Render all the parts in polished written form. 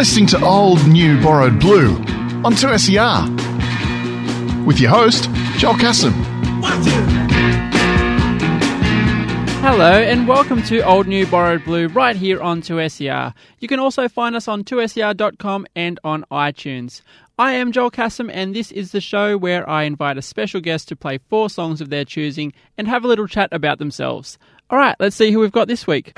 listening to Old, New, Borrowed Blue on 2SER with your host, Joel Cassim. Hello and welcome to Old, New, Borrowed Blue right here on 2SER. You can also find us on 2SER.com and on iTunes. I am Joel Cassim and this is the show where I invite a special guest to play 4 songs of their choosing and have a little chat about themselves. Alright, let's see who we've got this week.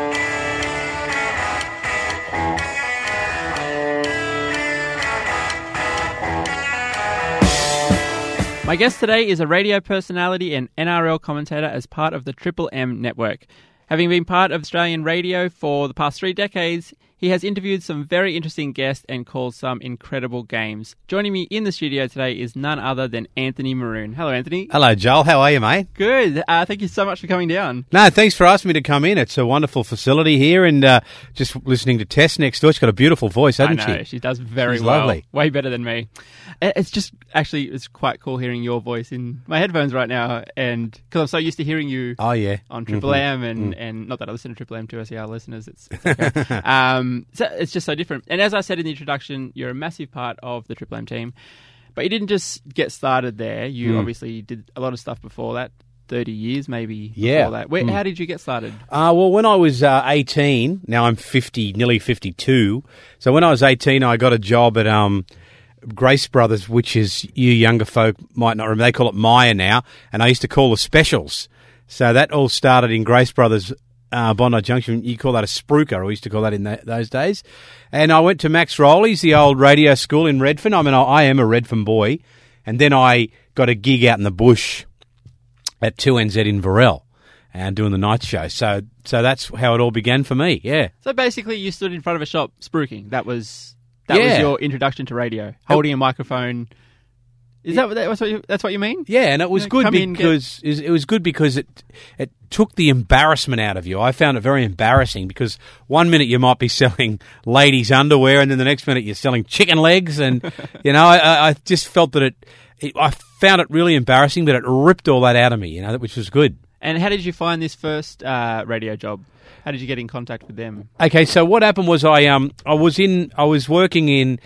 My guest today is a radio personality and NRL commentator as part of the Triple M network. Having been part of Australian radio for the past 3 decades, he has interviewed some very interesting guests and called some incredible games. Joining me in the studio today is none other than Anthony Maroon. Hello, Anthony. Hello, Joel. How are you, mate? Good. Thank you so much for coming down. No, thanks for asking me to come in. It's a wonderful facility here, and just listening to Tess next door. She's got a beautiful voice, hasn't she? She does very She's well. Lovely. Way better than me. It's quite cool hearing your voice in my headphones right now, and because I'm so used to hearing you on Triple M, and not that I listen to Triple M, 2SER listeners, it's okay. So it's just so different. And as I said in the introduction, you're a massive part of the Triple M team, but you didn't just get started there. You obviously did a lot of stuff before that, 30 years maybe before that. How did you get started? Well, when I was 18, now I'm 50, nearly 52. So when I was 18, I got a job at Grace Brothers, which is, you younger folk might not remember, they call it Myer now, and I used to call the specials. So that all started in Grace Brothers, Bondi Junction. You call that a spruiker, we used to call that in those days. And I went to Max Rowley's, the old radio school in Redfern. I mean, I am a Redfern boy. And then I got a gig out in the bush at 2NZ in Varel and doing the night show. So that's how it all began for me, yeah. So basically you stood in front of a shop spruiking. That was your introduction to radio, holding a microphone. That's what you mean? Yeah, and it was good because it was good because it took the embarrassment out of you. I found it very embarrassing because one minute you might be selling ladies' underwear, and then the next minute you're selling chicken legs, and I just felt that I found it really embarrassing, but it ripped all that out of me, which was good. And how did you find this first radio job? How did you get in contact with them? Okay, so what happened was I was working in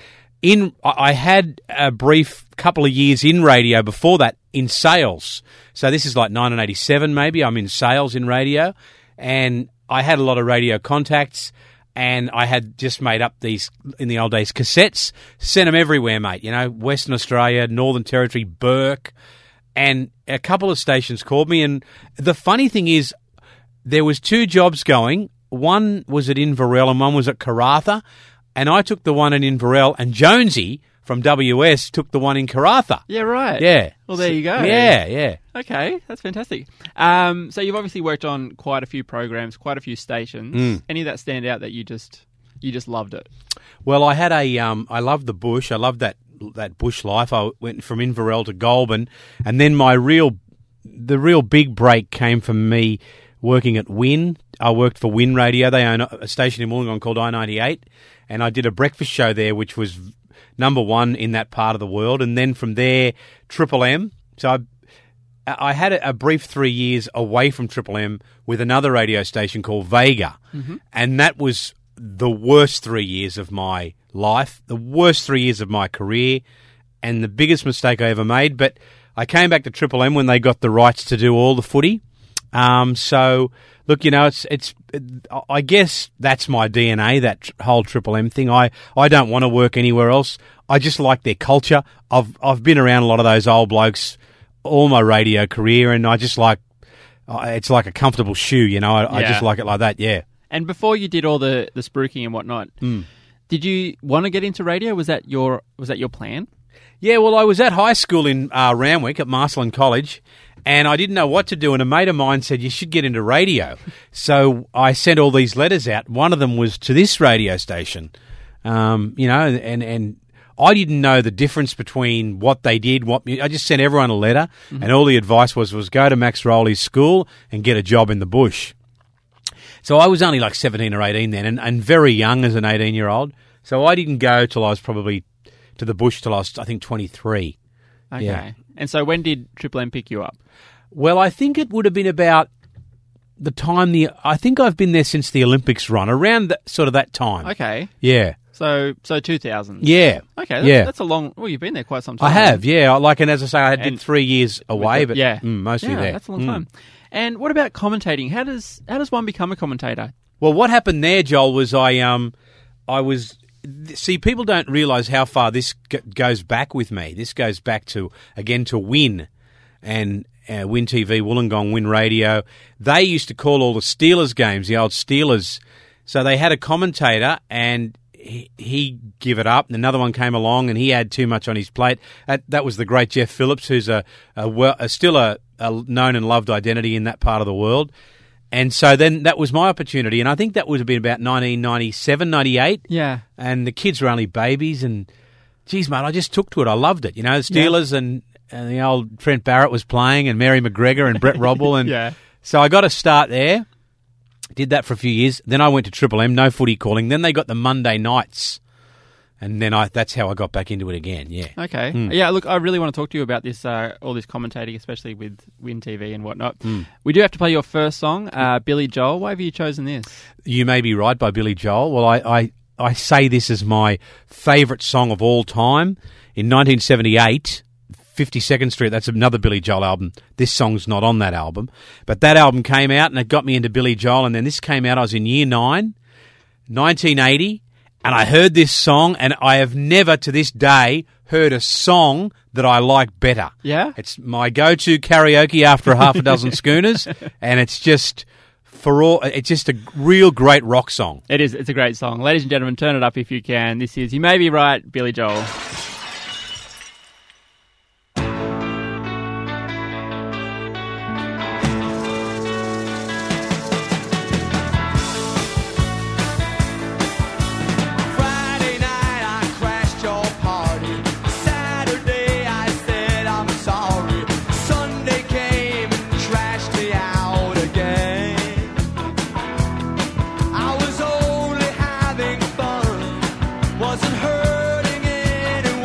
I had a brief couple of years in radio before that in sales. So this is like 1987 maybe. I'm in sales in radio, and I had a lot of radio contacts, and I had just made up these, in the old days, cassettes, sent them everywhere, mate. Western Australia, Northern Territory, Burke, and a couple of stations called me. And the funny thing is, there was 2 jobs going. One was at Inverell and one was at Karratha. And I took the one in Inverell, and Jonesy from WS took the one in Karratha. Yeah, right. Yeah. Well, there you go. Yeah. Okay, that's fantastic. So you've obviously worked on quite a few programs, quite a few stations. Any of that stand out that you just loved it? Well, I had I loved the bush. I loved that bush life. I went from Inverell to Goulburn, and then the real big break came from me working at Win. I worked for Win Radio. They own a station in Wollongong called I-98, and I did a breakfast show there, which was number 1 in that part of the world. And then from there, Triple M. So I had a brief 3 years away from Triple M with another radio station called Vega, and that was the worst 3 years of my life, the worst 3 years of my career, and the biggest mistake I ever made. But I came back to Triple M when they got the rights to do all the footy. So look, it's I guess that's my DNA, that whole Triple M thing. I don't want to work anywhere else. I just like their culture. I've been around a lot of those old blokes all my radio career, and I just like it's like a comfortable shoe, I just like it like that, yeah. And before you did all the spruiking and whatnot, did you want to get into radio? Was that your plan? Yeah, well, I was at high school in Randwick at Marcellin College, and I didn't know what to do, and a mate of mine said, you should get into radio. So I sent all these letters out. One of them was to this radio station, and I didn't know the difference between what they did. I just sent everyone a letter, and all the advice was go to Max Rowley's school and get a job in the bush. So I was only like 17 or 18 then, and very young as an 18-year-old. So I didn't go till I was probably to the bush till I was, I think, 23. Okay. Yeah. And so when did Triple M pick you up? Well, I think it would have been about the time I think I've been there since the Olympics run, around sort of that time. Okay. Yeah. So 2000. Yeah. Okay, that's a long... Well, you've been there quite some time. I have, yeah. And as I say, I did 3 years away, but mostly there. That's a long time. And what about commentating? How does one become a commentator? Well, what happened there, Joel, was I was... See, people don't realise how far this goes back with me. This goes back to Win and Win TV, Wollongong, Win Radio. They used to call all the Steelers games, the old Steelers. So they had a commentator and he gave it up. And another one came along and he had too much on his plate. That was the great Jeff Phillips, who's still a known and loved identity in that part of the world. And so then that was my opportunity, and I think that would have been about 1997, 98. Yeah. And the kids were only babies, and, geez, mate, I just took to it. I loved it. You know, the Steelers and the old Trent Barrett was playing, and Mary McGregor and Brett Robble. And so I got a start there, did that for a few years. Then I went to Triple M, no footy calling. Then they got the Monday nights. And then that's how I got back into it again, yeah. Okay. Yeah, look, I really want to talk to you about this, all this commentating, especially with Win TV and whatnot. We do have to play your first song, Billy Joel. Why have you chosen this? You May Be Right by Billy Joel. Well, I say this is my favourite song of all time. In 1978, 52nd Street, that's another Billy Joel album. This song's not on that album. But that album came out and it got me into Billy Joel. And then this came out, I was in year 9, 1980. And I heard this song, and I have never to this day heard a song that I like better. Yeah? It's my go-to karaoke after half a dozen schooners, and it's just a real great rock song. It is. It's a great song. Ladies and gentlemen, turn it up if you can. This is You May Be Right, Billy Joel. Wasn't hurting anyone.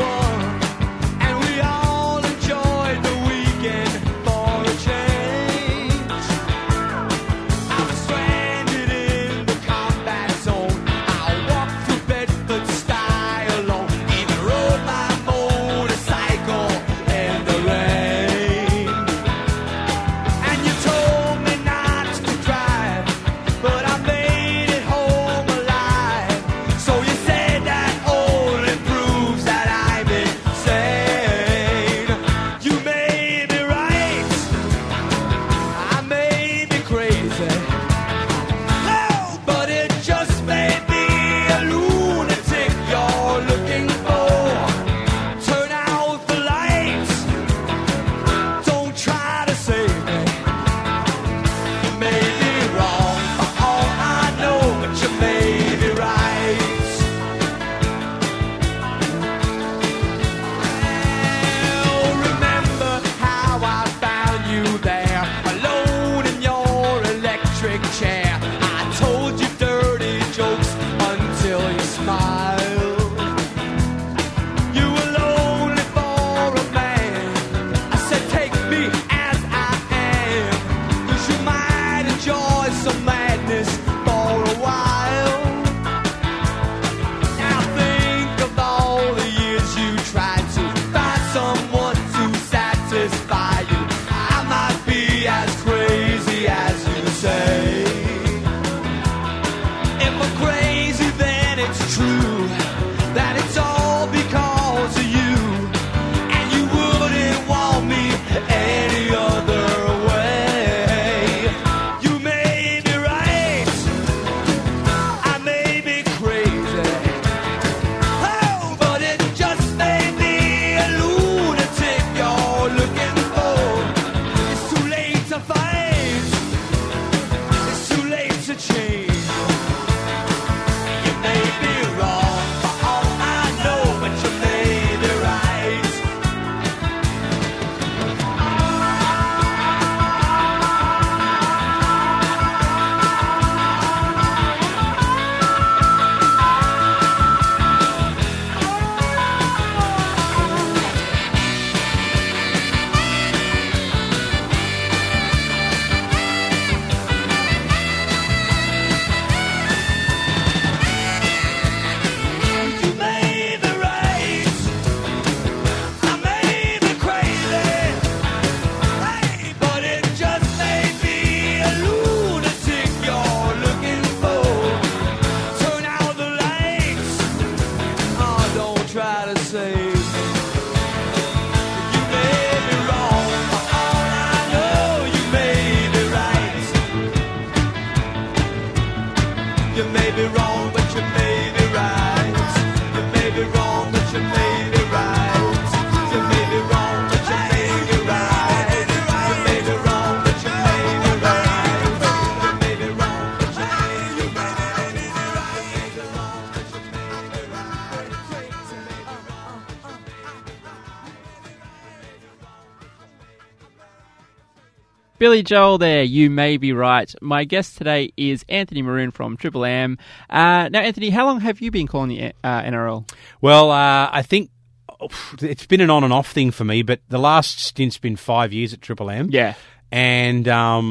Billy Joel there, you may be right. My guest today is Anthony Maroon from Triple M. Now, Anthony, how long have you been calling the NRL? Well, I think it's been an on and off thing for me, but the last stint's been 5 years at Triple M. Yeah. And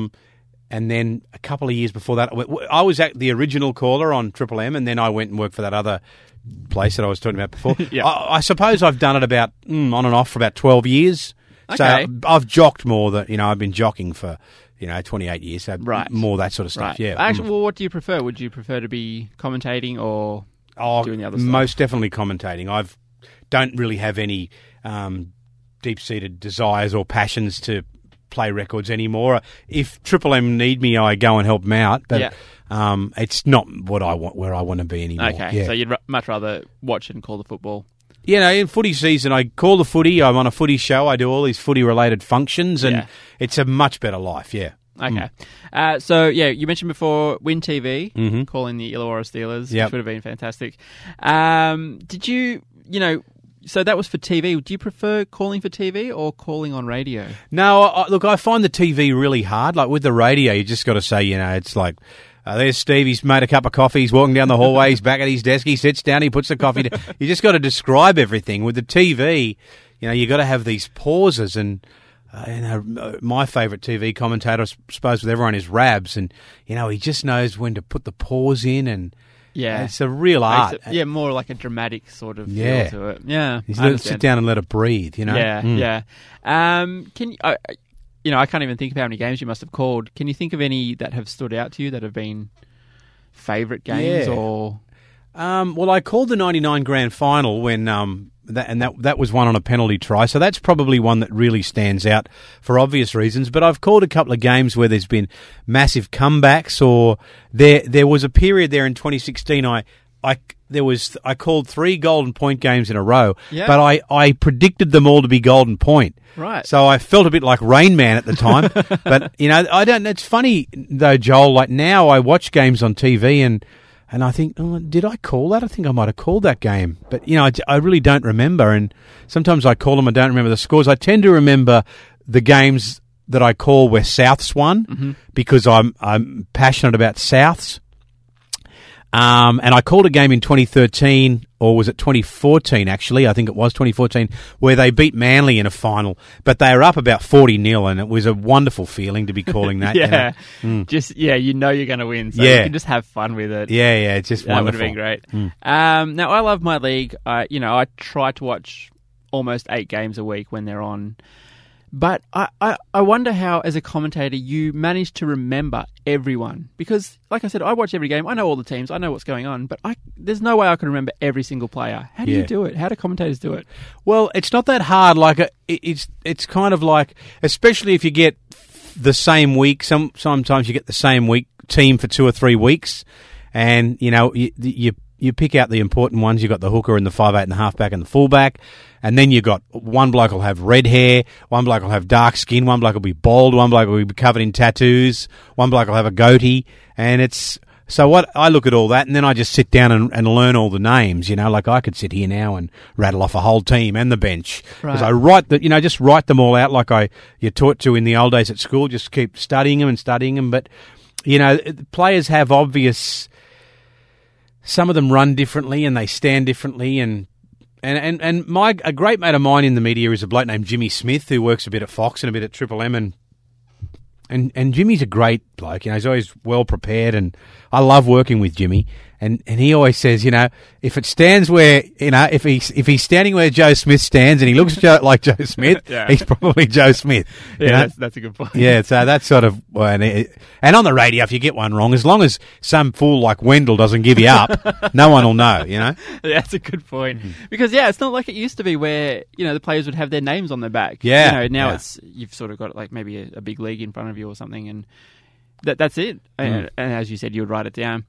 then a couple of years before that, I was at the original caller on Triple M, and then I went and worked for that other place that I was talking about before. Yeah. I suppose I've done it about on and off for about 12 years. Okay. So I've jocked more than, I've been jockeying for, 28 years. So right. More that sort of stuff, right. yeah. Actually, well, what do you prefer? Would you prefer to be commentating or doing the other stuff? Most definitely commentating. I don't really have any deep-seated desires or passions to play records anymore. If Triple M need me, I go and help them out, but it's not what I want, where I want to be anymore. Okay, so you'd much rather watch and call the football. In footy season, I call the footy. I'm on a footy show. I do all these footy-related functions, and it's a much better life, yeah. Okay. So, you mentioned before Win TV, calling the Illawarra Steelers, which would have been fantastic. Did you, so that was for TV. Do you prefer calling for TV or calling on radio? No, look, I find the TV really hard. Like with the radio, you just got to say, it's like, there's Steve, he's made a cup of coffee, he's walking down the hallway, he's back at his desk, he sits down, he puts the coffee down. You just got to describe everything. With the TV, you got to have these pauses, and my favourite TV commentator, I suppose with everyone, is Rabs, and he just knows when to put the pause in, and it's a real art. More like a dramatic sort of feel to it. Yeah, sit down and let it breathe. Yeah. Can you? I can't even think of how many games you must have called. Can you think of any that have stood out to you that have been favourite games or? Well, I called the '99 Grand Final when that was one on a penalty try, so that's probably one that really stands out for obvious reasons. But I've called a couple of games where there's been massive comebacks, or there was a period there in 2016. I called 3 Golden Point games in a row, but I predicted them all to be Golden Point. Right. So I felt a bit like Rain Man at the time. But, I don't. It's funny, though, Joel, like now I watch games on TV and I think, did I call that? I think I might have called that game. But, I really don't remember. And sometimes I call them, I don't remember the scores. I tend to remember the games that I call where Souths won because I'm passionate about Souths. And I called a game in 2013, or was it 2014 actually? I think it was 2014, where they beat Manly in a final, but they were up about 40-0, and it was a wonderful feeling to be calling that. you're going to win, so you can just have fun with it. It's just wonderful. That would have been great. Now, I love my league. I try to watch almost 8 games a week when they're on. But I wonder how, as a commentator, you manage to remember everyone. Because, like I said, I watch every game. I know all the teams. I know what's going on. But there's no way I can remember every single player. How do you do it? How do commentators do it? Well, it's not that hard. Like it's kind of like, especially if you get the same week. Sometimes you get the same week team for 2 or 3 weeks. And, you pick out the important ones. You've got the hooker and the 5'8" and the halfback and the fullback. And then you've got one bloke will have red hair, one bloke will have dark skin, one bloke will be bald, one bloke will be covered in tattoos, one bloke will have a goatee. And so what I look at all that, and then I just sit down and learn all the names, like I could sit here now and rattle off a whole team and the bench. Because I write just write them all out like you're taught to in the old days at school, just keep studying them. But, players have obvious, some of them run differently and they stand differently, and a great mate of mine in the media is a bloke named Jimmy Smith, who works a bit at Fox and a bit at Triple M, and Jimmy's a great bloke. He's always well prepared, and I love working with Jimmy. And he always says, if it stands where, if he's standing where Joe Smith stands and he looks like Joe Smith, he's probably Joe Smith. That's a good point. Yeah, so that's sort of, and on the radio, if you get one wrong, as long as some fool like Wendell doesn't give you up, no one will know, Yeah, that's a good point. Because, it's not like it used to be where, the players would have their names on their back. Yeah. Now it's, you've sort of got like maybe a big league in front of you or something, and that's it. And as you said, you would write it down.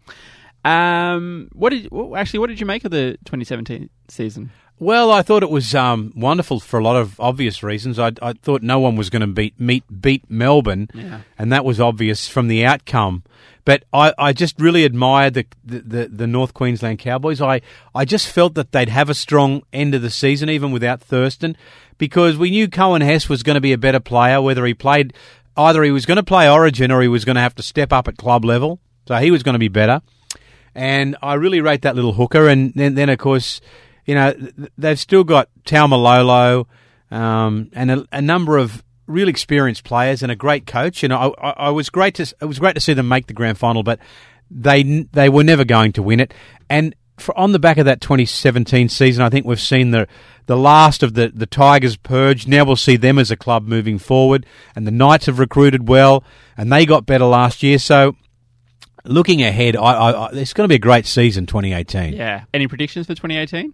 What did you make of the 2017 season? Well, I thought it was wonderful for a lot of obvious reasons. I thought no one was going to beat Melbourne, and that was obvious from the outcome. But I just really admired the North Queensland Cowboys. I just felt that they'd have a strong end of the season, even without Thurston, because we knew Cohen Hess was going to be a better player, whether he played either he was going to play Origin or he was going to have to step up at club level. So he was going to be better. And I really rate that little hooker. And then of course, they've still got Taumalolo and a number of real experienced players and a great coach. And it was great to see them make the grand final, but they were never going to win it. And on the back of that 2017 season, I think we've seen the last of the Tigers purge. Now we'll see them as a club moving forward. And the Knights have recruited well, and they got better last year. So looking ahead, it's going to be a great season, 2018. Yeah. Any predictions for 2018?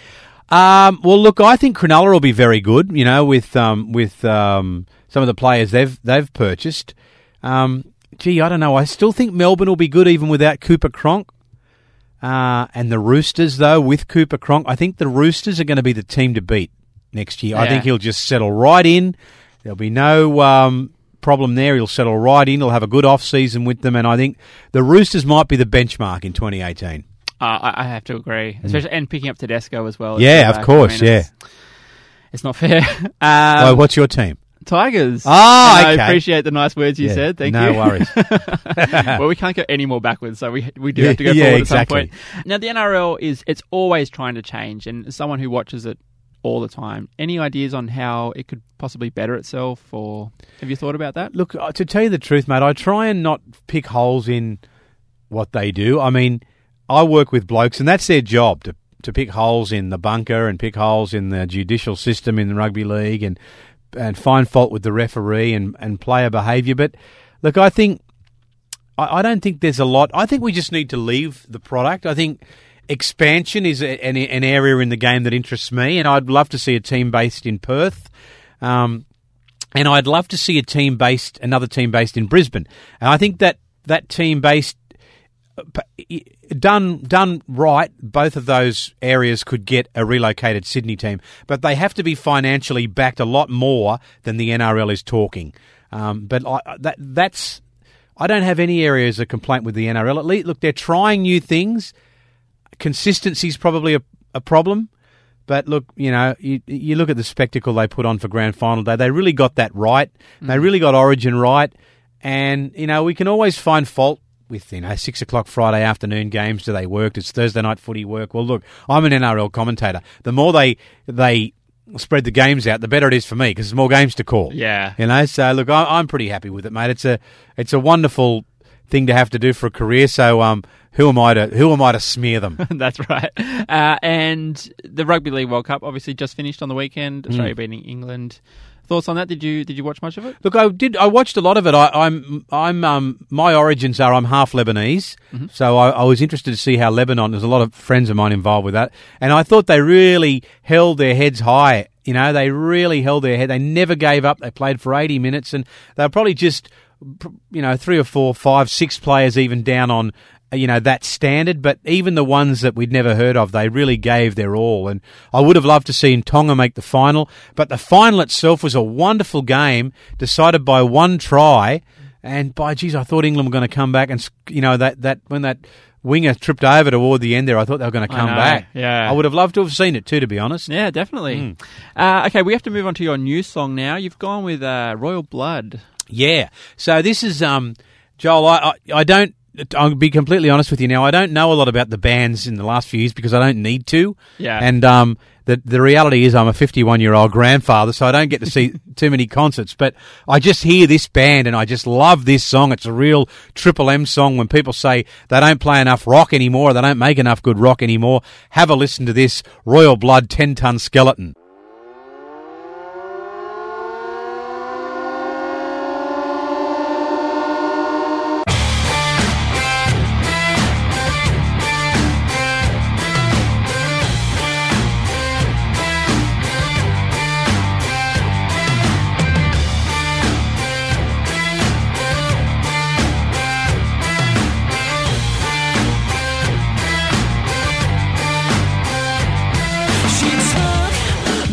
Well, look, I think Cronulla will be very good. With some of the players they've purchased. I don't know. I still think Melbourne will be good even without Cooper Cronk. And the Roosters, though, with Cooper Cronk, I think the Roosters are going to be the team to beat next year. Yeah. I think he'll just settle right in. There'll be no problem there. He'll settle right in. He'll have a good off-season with them, and I think the Roosters might be the benchmark in 2018. I have to agree, especially and picking up Tedesco as well. Yeah, of course, It's not fair. What's your team? Tigers. Okay. I appreciate the nice words you said. Thank you. No worries. Well, we can't go any more backwards, so we do have to go forward at some point. Now, the NRL it's always trying to change, and as someone who watches it all the time, any ideas on how it could possibly better itself, or have you thought about that? Look, to tell you the truth, mate, I try and not pick holes in what they do. I mean, I work with blokes, and that's their job, to pick holes in the bunker and pick holes in the judicial system in the rugby league and find fault with the referee and player behaviour. But look, I don't think there's a lot. I think we just need to leave the product. I think expansion is an area in the game that interests me, and I'd love to see a team based in Perth. And I'd love to see another team based in Brisbane. And I think that team based, done right, both of those areas could get a relocated Sydney team, but they have to be financially backed a lot more than the NRL is talking. But I don't have any areas of complaint with the NRL. At least, look, they're trying new things. Consistency is probably a problem, but look, you look at the spectacle they put on for grand final day. They really got that right. They really got Origin right, and we can always find fault with 6 o'clock Friday afternoon games. Do they work? Does Thursday night footy work? Well, look, I'm an NRL commentator. The more they spread the games out, the better it is for me because there's more games to call. Yeah. So look, I'm pretty happy with it, mate. It's a wonderful thing to have to do for a career. So who am I to smear them? That's right. And the Rugby League World Cup obviously just finished on the weekend. Australia beating England. Thoughts on that? Did you watch much of it? Look, I did. I watched a lot of it. I'm my origins are I'm half Lebanese, so I was interested to see how Lebanon. There's a lot of friends of mine involved with that, and I thought they really held their heads high. They really held their head. They never gave up. They played for 80 minutes, and they were probably just 3 or 4, 5, 6 players even down on that standard, but even the ones that we'd never heard of, they really gave their all. And I would have loved to see Tonga make the final, but the final itself was a wonderful game, decided by one try. And by geez, I thought England were going to come back, and that when that winger tripped over toward the end there, I thought they were going to come back. Yeah, I would have loved to have seen it too, to be honest. Yeah, definitely. Okay, we have to move on to your new song now. You've gone with Royal Blood. Yeah. So this is Joel. I don't. I'll be completely honest with you now. I don't know a lot about the bands in the last few years because I don't need to. Yeah. And the reality is I'm a 51-year-old grandfather, so I don't get to see too many concerts. But I just hear this band and I just love this song. It's a real Triple M song. When people say they don't play enough rock anymore, or they don't make enough good rock anymore, have a listen to this Royal Blood 10-Ton Skeleton. She took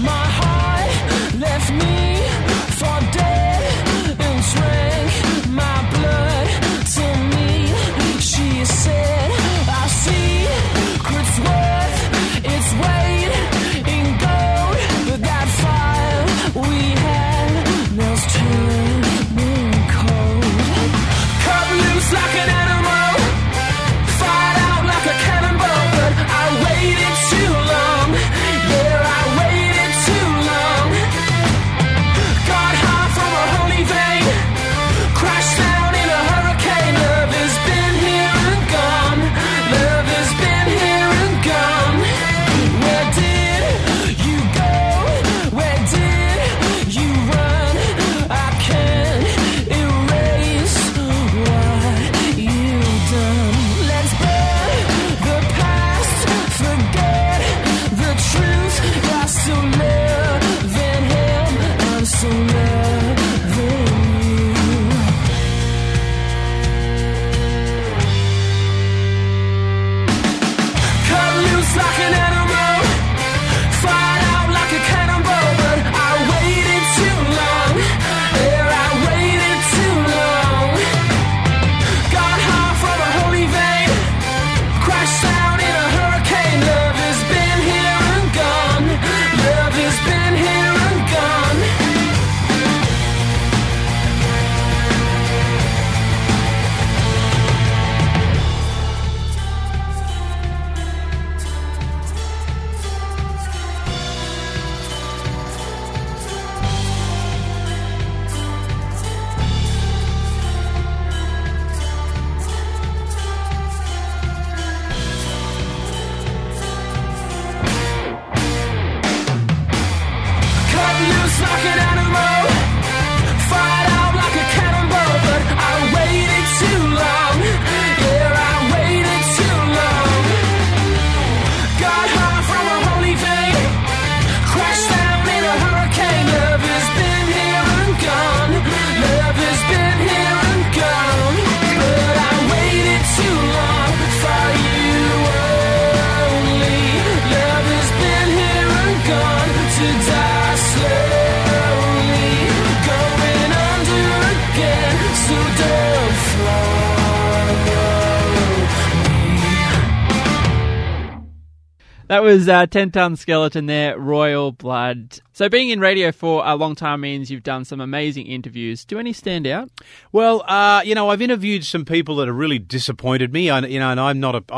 That was 10-Ton Skeleton there, Royal Blood. So being in radio for a long time means you've done some amazing interviews. Do any stand out? Well, I've interviewed some people that have really disappointed me. And I'm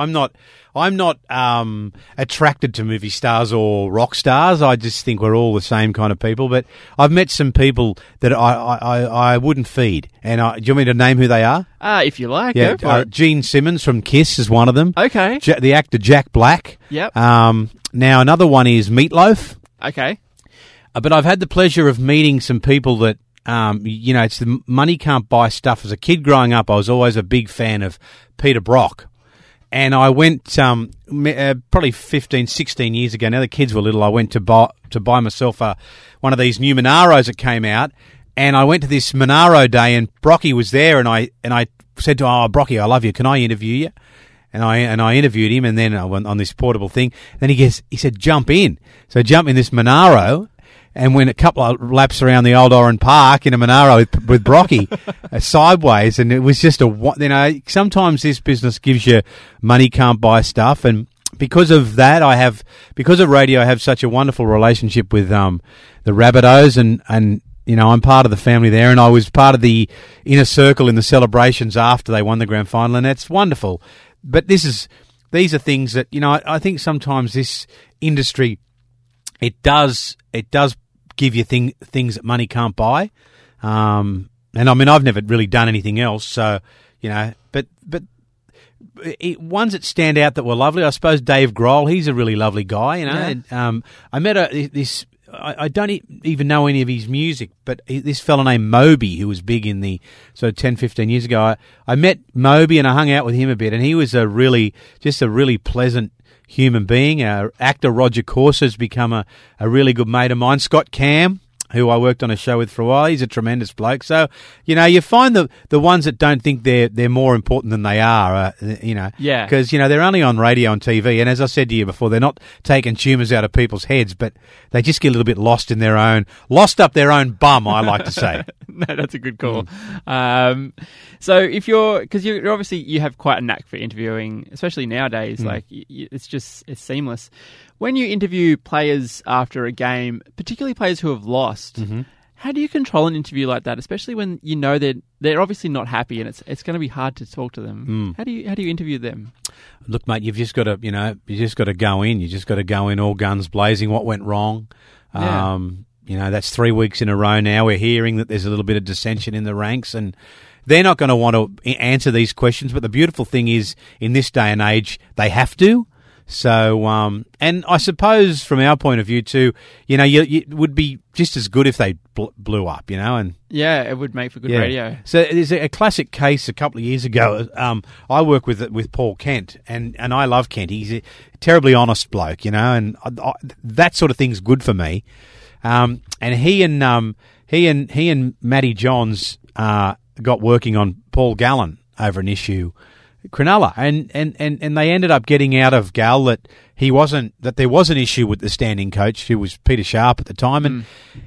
not attracted to movie stars or rock stars. I just think we're all the same kind of people. But I've met some people that I wouldn't feed. And do you want me to name who they are? If you like. Yeah, go for it. Gene Simmons from Kiss is one of them. Okay. The actor Jack Black. Yep. Now another one is Meatloaf. Okay. But I've had the pleasure of meeting some people that, it's the money can't buy stuff. As a kid growing up, I was always a big fan of Peter Brock. And I went, probably 15, 16 years ago, now the kids were little, I went to buy myself one of these new Monaros that came out. And I went to this Monaro day and Brocky was there and I said to him, Brocky, I love you. Can I interview you? And I interviewed him and then I went on this portable thing. Then he said, jump in. So I jumped in this Monaro and went a couple of laps around the old Oran Park in a Monaro with Brocky sideways. And it was just sometimes this business gives you money can't buy stuff. And because of that, because of radio, I have such a wonderful relationship with the Rabbitohs and I'm part of the family there, and I was part of the inner circle in the celebrations after they won the grand final, and that's wonderful. But these are things that I think sometimes this industry it does give you things that money can't buy. And I mean I've never really done anything else, so but ones that stand out that were lovely. I suppose Dave Grohl, he's a really lovely guy. Yeah. I met I don't even know any of his music, but this fella named Moby, who was big in the 10, 15 years ago, I met Moby and I hung out with him a bit, and he was a really pleasant human being. Our actor Roger Corser's become a really good mate of mine. Scott Cam, who I worked on a show with for a while, he's a tremendous bloke. So, you find the ones that don't think they're more important than they are, Yeah. Because, they're only on radio and TV, and as I said to you before, they're not taking tumours out of people's heads, but they just get a little bit lost up their own bum, I like to say. No, that's a good call. So because you're obviously, you have quite a knack for interviewing, especially nowadays, it's seamless. When you interview players after a game, particularly players who have lost, how do you control an interview like that, especially when you know they're obviously not happy and it's going to be hard to talk to them? How do you interview them? Look, mate, you've just got to go in. You just got to go in all guns blazing. What went wrong? Yeah. That's 3 weeks in a row now. We're hearing that there's a little bit of dissension in the ranks, and they're not going to want to answer these questions. But the beautiful thing is, in this day and age, they have to. So, and I suppose from our point of view too, it would be just as good if they blew up, and yeah, it would make for good radio. So there's a classic case a couple of years ago. I work with Paul Kent, and I love Kent. He's a terribly honest bloke, and that sort of thing's good for me. And he and Matty Johns got working on Paul Gallen over an issue. Cronulla, and they ended up getting out of Gal that there was an issue with the standing coach, who was Peter Sharp at the time, and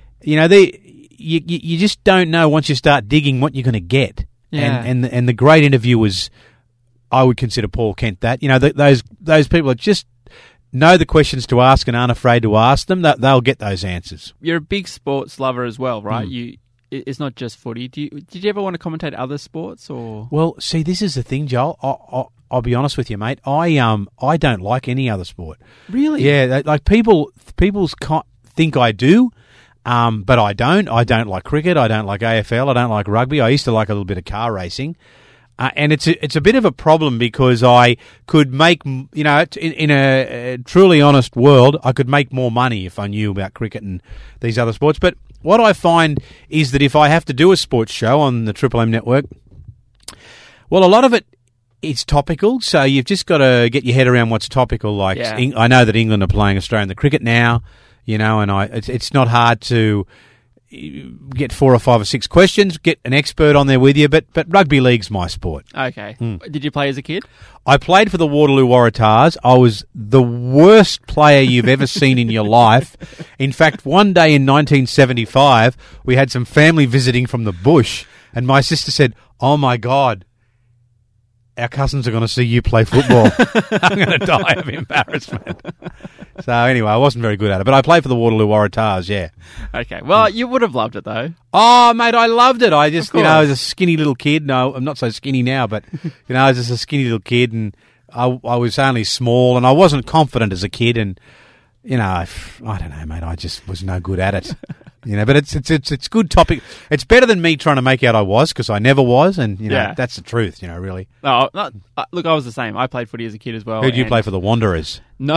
you just don't know once you start digging what you're going to get. Yeah. And the great interview was, I would consider Paul Kent that. Those people that just know the questions to ask and aren't afraid to ask them, they'll get those answers. You're a big sports lover as well, right? It's not just footy. Did you ever want to commentate other sports, or? Well, see, this is the thing, Joel. I'll be honest with you, mate. I don't like any other sport. Really? Yeah, like people think I do, but I don't. I don't like cricket. I don't like AFL. I don't like rugby. I used to like a little bit of car racing. And it's a bit of a problem because I could make, in a truly honest world, I could make more money if I knew about cricket and these other sports. But what I find is that if I have to do a sports show on the Triple M network, well, a lot of it's topical, so you've just got to get your head around what's topical. Like, I know that England are playing Australia in the cricket now, and it's not hard to get 4 or 5 or 6 questions, get an expert on there with you, but rugby league's my sport. Okay. Did you play as a kid? I played for the Waterloo Waratahs. I was the worst player you've ever seen in your life. In fact, one day in 1975, we had some family visiting from the bush, and my sister said, "Oh my God, our cousins are going to see you play football. I'm going to die of embarrassment. So anyway, I wasn't very good at it, but I played for the Waterloo Waratahs, yeah. Okay, well, you would have loved it, though. Oh, mate, I loved it. I just, I was a skinny little kid. No, I'm not so skinny now, but, I was just a skinny little kid, and I was only small, and I wasn't confident as a kid, and, I don't know, mate, I just was no good at it. But it's good topic. It's better than me trying to make out I was, because I never was, and, that's the truth, really. No, look, I was the same. I played footy as a kid as well. Who did you play for, the Wanderers? No,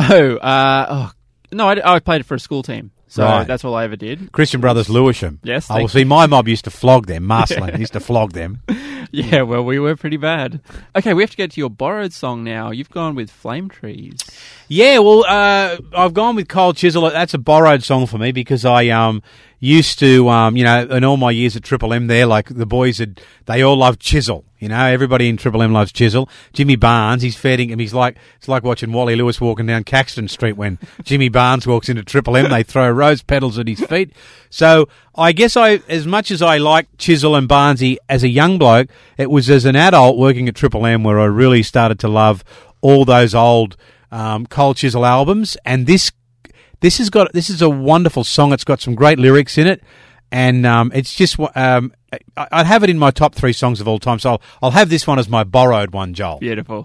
I played for a school team. So that's all I ever did. Christian Brothers Lewisham. Yes. I will see. My mob used to flog them. Marceline used to flog them. Yeah, well, we were pretty bad. Okay, we have to get to your borrowed song now. You've gone with Flame Trees. Yeah, well, I've gone with Cold Chisel. That's a borrowed song for me because I used to, in all my years at Triple M there, like the boys, they all love Chisel. Everybody in Triple M loves Chisel. Jimmy Barnes, he's feeding him. It's like watching Wally Lewis walking down Caxton Street when Jimmy Barnes walks into Triple M. They throw rose petals at his feet. So I guess as much as I liked Chisel and Barnesy as a young bloke, it was as an adult working at Triple M where I really started to love all those old Cold Chisel albums. And this is a wonderful song. It's got some great lyrics in it. And it's just, I'd have it in my top 3 songs of all time. So I'll have this one as my borrowed one, Joel. Beautiful.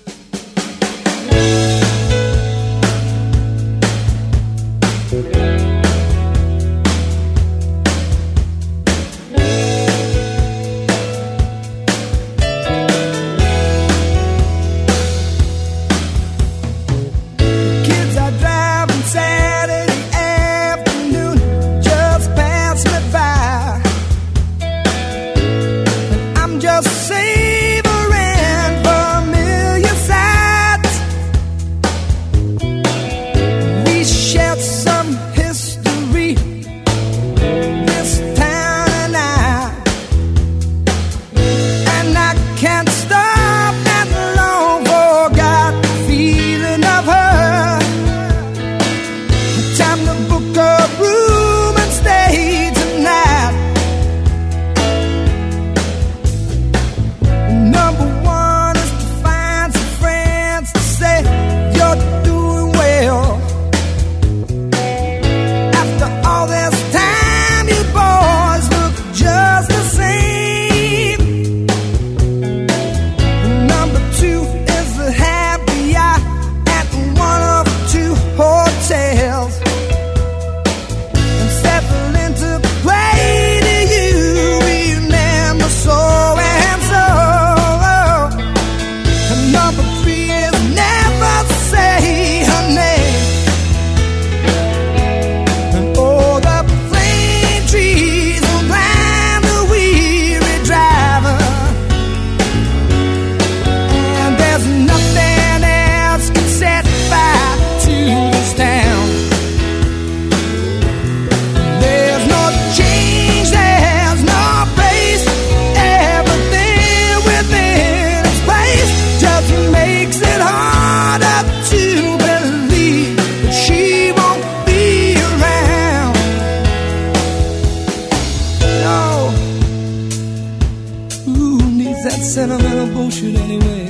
Sentimental bullshit anyway.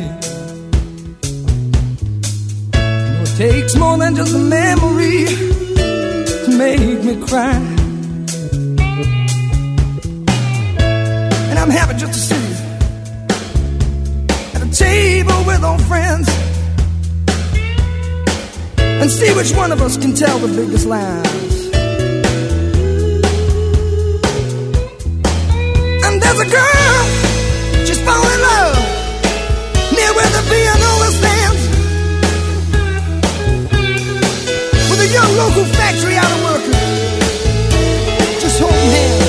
It takes more than just a memory to make me cry. And I'm happy just to sit at a table with old friends and see which one of us can tell the biggest lies. And there's a girl, she's falling in love near where the piano stands, with a young local factory out of worker just holding hands.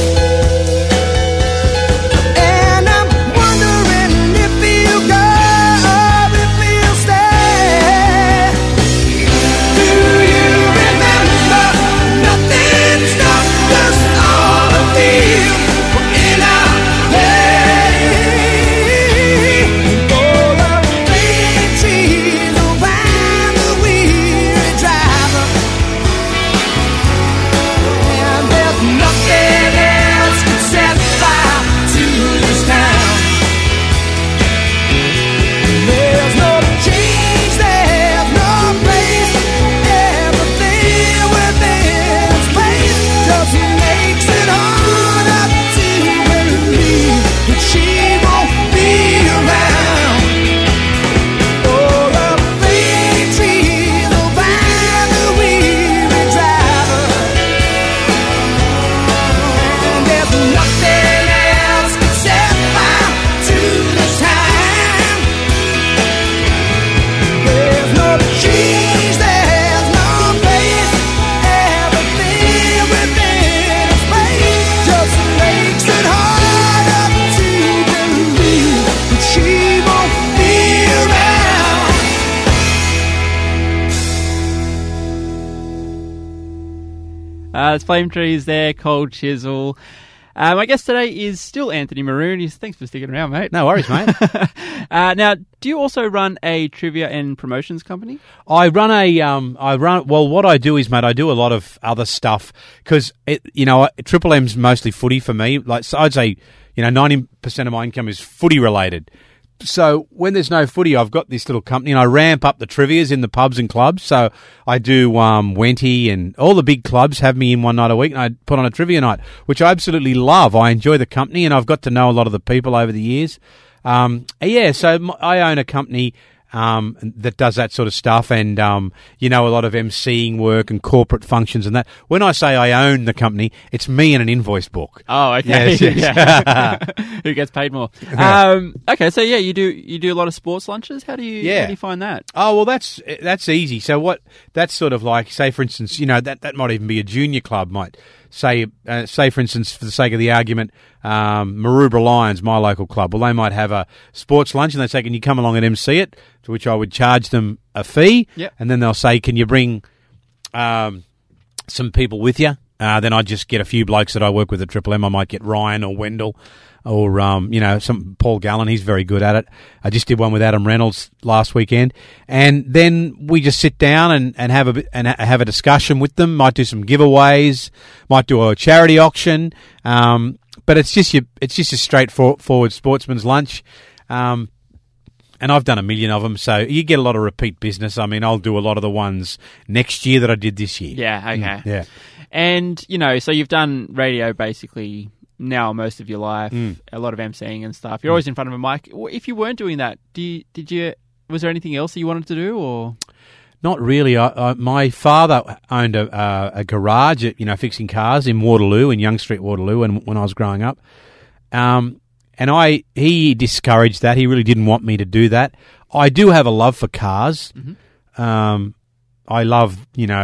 And I'm wondering if he'll go or if he'll stay. Do you remember nothing stopped us all the feel in our head? It's Flame Trees there, Cold Chisel. My guest today is still Anthony Maroon. Thanks for sticking around, mate. No worries, mate. Now, do you also run a trivia and promotions company? What I do is, mate, I do a lot of other stuff because, Triple M's mostly footy for me. Like, so I'd say, 90% of my income is footy related. So when there's no footy, I've got this little company and I ramp up the trivias in the pubs and clubs. So I do Wenty and all the big clubs have me in one night a week and I put on a trivia night, which I absolutely love. I enjoy the company and I've got to know a lot of the people over the years. So I own a company that does that sort of stuff and, a lot of MCing work and corporate functions and that. When I say I own the company, it's me and an invoice book. Oh, okay. Yes. Who gets paid more? Okay, so yeah, you do a lot of sports lunches. How do you find that? Oh, well, that's easy. So that's sort of like, say, for instance, that might even be a junior club, might say, for instance, for the sake of the argument, Maroubra Lions, my local club, well, they might have a sports lunch and they say, can you come along and MC it? To which I would charge them a fee. Yep. And then they'll say, can you bring some people with you? Then I just get a few blokes that I work with at Triple M. I might get Ryan or Wendell or, some Paul Gallen. He's very good at it. I just did one with Adam Reynolds last weekend. And then we just sit down and have a discussion with them. Might do some giveaways, might do a charity auction. But it's just a straightforward sportsman's lunch. And I've done a million of them, so you get a lot of repeat business. I mean, I'll do a lot of the ones next year that I did this year. Yeah, okay. Yeah. And, so you've done radio basically now most of your life, a lot of MCing and stuff. You're always in front of a mic. If you weren't doing that, was there anything else that you wanted to do, or...? Not really. My father owned a garage, fixing cars in Waterloo, in Young Street, Waterloo, when I was growing up. And he discouraged that. He really didn't want me to do that. I do have a love for cars. Mm-hmm. I love,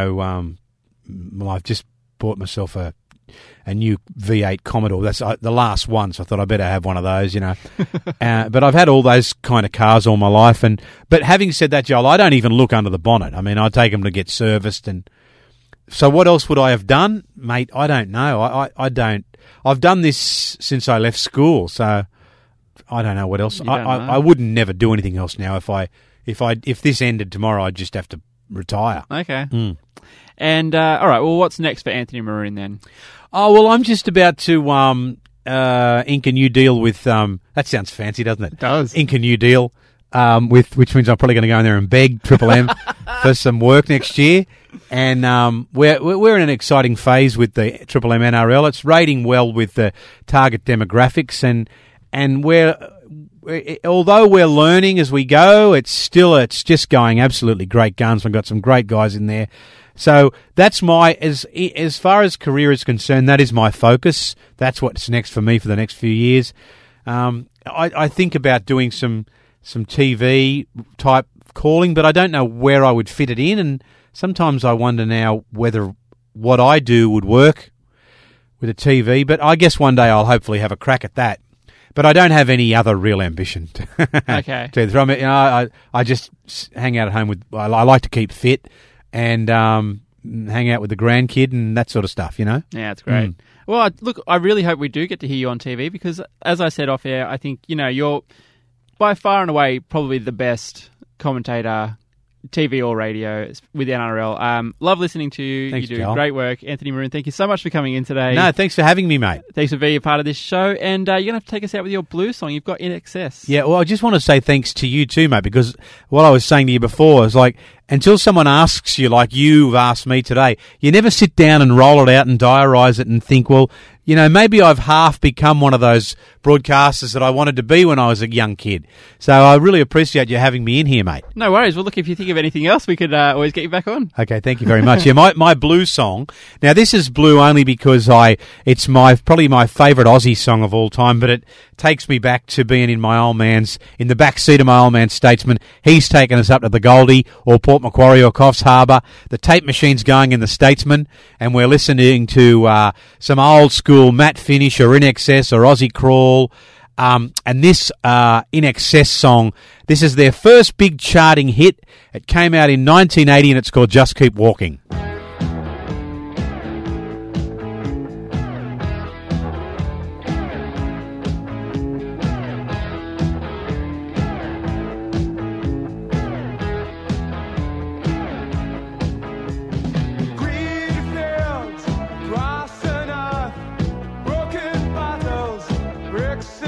I've just bought myself a new V8 Commodore. That's the last one, so I thought I better have one of those, But I've had all those kind of cars all my life. But having said that, Joel, I don't even look under the bonnet. I mean, I take them to get serviced. And so what else would I have done? Mate, I don't know. I don't. I've done this since I left school, so I don't know what else. I wouldn't never do anything else now. If this ended tomorrow, I'd just have to retire. Okay. And all right. Well, what's next for Anthony Maroon then? Oh well, I'm just about to ink a new deal with. That sounds fancy, doesn't it? It does. Ink a new deal which means I'm probably going to go in there and beg Triple M for some work next year. And we're in an exciting phase with the Triple M NRL. It's rating well with the target demographics, and although we're learning as we go, it's just going absolutely great guns. We've got some great guys in there. So that's as far as career is concerned, that is my focus. That's what's next for me for the next few years. I think about doing some TV type calling, but I don't know where I would fit it in, and sometimes I wonder now whether what I do would work with a TV, but I guess one day I'll hopefully have a crack at that. But I don't have any other real ambition. Okay. I just hang out at home with. I like to keep fit and hang out with the grandkid and that sort of stuff. Yeah, that's great. Well, look, I really hope we do get to hear you on TV because, as I said off air, I think you're by far and away probably the best commentator, TV or radio, with the NRL. Love listening to you. Thanks, you do Joel. great work. Anthony Maroon, thank you so much for coming in today. No, thanks for having me, mate. Thanks for being a part of this show. And you're going to have to take us out with your blues song. You've got In Excess. Yeah, well, I just want to say thanks to you too, mate, because what I was saying to you before is like, until someone asks you, like you've asked me today, you never sit down and roll it out and diarise it and think, well, maybe I've half become one of those broadcasters that I wanted to be when I was a young kid. So I really appreciate you having me in here, mate. No worries. Well, look, if you think of anything else, we could always get you back on. Okay, thank you very much. Yeah, my blues song. Now, this is blue only because it's probably my favourite Aussie song of all time, but it takes me back to being in the back seat of my old man Statesman. He's taken us up to the Goldie or Port Macquarie or Coffs Harbour. The tape machine's going in the Statesman, and we're listening to some old school Matt Finish or In Excess or Aussie Crawl. And this In Excess song, this is their first big charting hit. It came out in 1980 and it's called Just Keep Walking.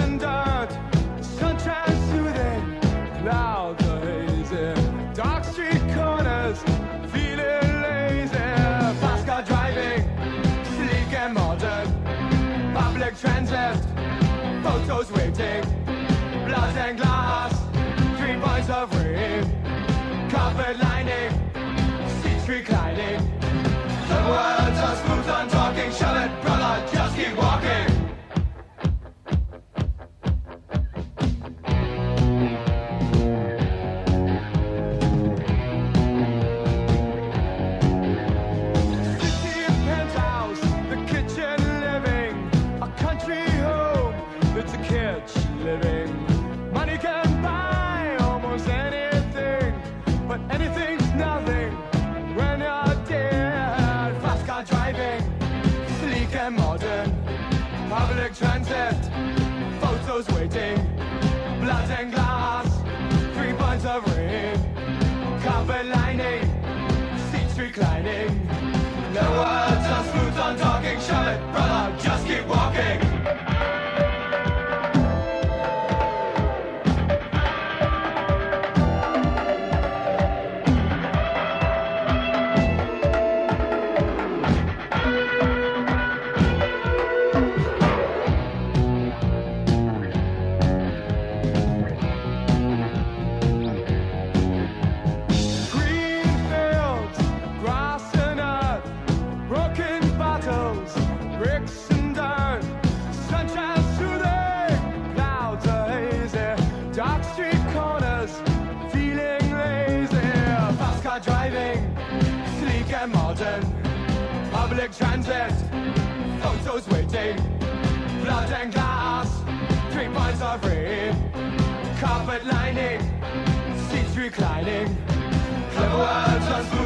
and dirt, sunshine soothing, clouds are hazy, dark street corners, feeling lazy, fast car driving, sleek and modern, public transit, photos waiting, blood and glass, 3 points of rain, carpet lining, seats reclining. The words are smooth on talking, shove it, brother, just keep walking. City penthouse, the kitchen living, a country home, it's a kitchen living. Money can buy almost anything, but anything's nothing when you're dead. Fast car driving, sleek and modern, public transit, photos waiting, blood and glass, 3 points of rain, carpet lining, seats reclining. No words are smooth on talking, shove it, brother, just keep walking. Green fields, grass and earth, broken bottles, bricks and dirt, sunshine soothing, clouds are hazy, dark street corners, feeling lazy, fast car driving, sleek and modern, public transit, photos waiting, blood and glass, 3 points of rain, carpet lining, seats reclining. The words are smooth